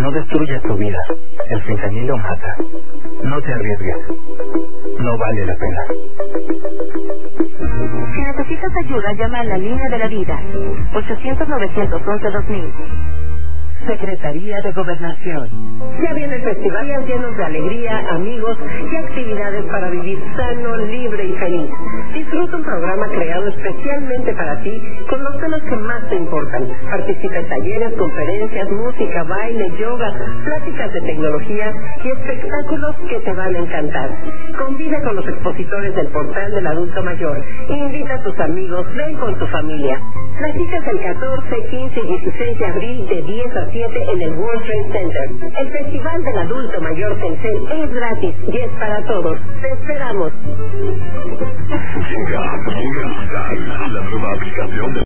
No destruyas tu vida. El fentanilo mata. No te arriesgues. No vale la pena. Si necesitas ayuda, llama a la línea de la vida. 800-911-2000. Secretaría de Gobernación. Ya viene el festival, días llenos de alegría, amigos y actividades para vivir sano, libre y feliz. Disfruta un programa creado especialmente para ti con los temas que más te importan. Participa en talleres, conferencias, música, baile, yoga, pláticas de tecnología y espectáculos que te van a encantar. Convive con los expositores del portal del adulto mayor. Invita a tus amigos, ven con tu familia. Las citas el 14, 15 y 16 de abril de 10 a 7 en el World Trade Center. El Festival del Adulto Mayor Telcel es gratis y es para todos. Te esperamos. Llega la nueva aplicación de